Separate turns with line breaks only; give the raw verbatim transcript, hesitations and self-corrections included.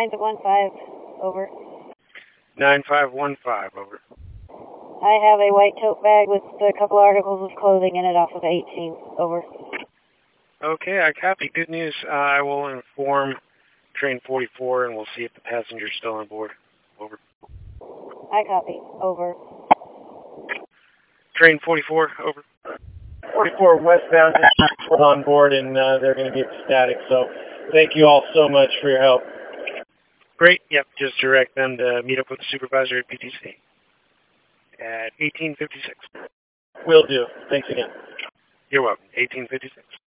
nine one five, over.
nine five one five, over.
I have a white tote bag with a couple articles of clothing in it off of eighteen, over.
Okay, I copy. Good news. Uh, I will inform train forty-four, and we'll see if the passenger's still on board. Over.
I copy, over.
Train forty-four, over. forty-four westbound is on board, and uh, they're going to be ecstatic. So thank you all so much for your help. Great. Yep, just direct them to meet up with the supervisor at P T C at eighteen fifty-six. Will do. Thanks again. You're welcome. eighteen fifty-six.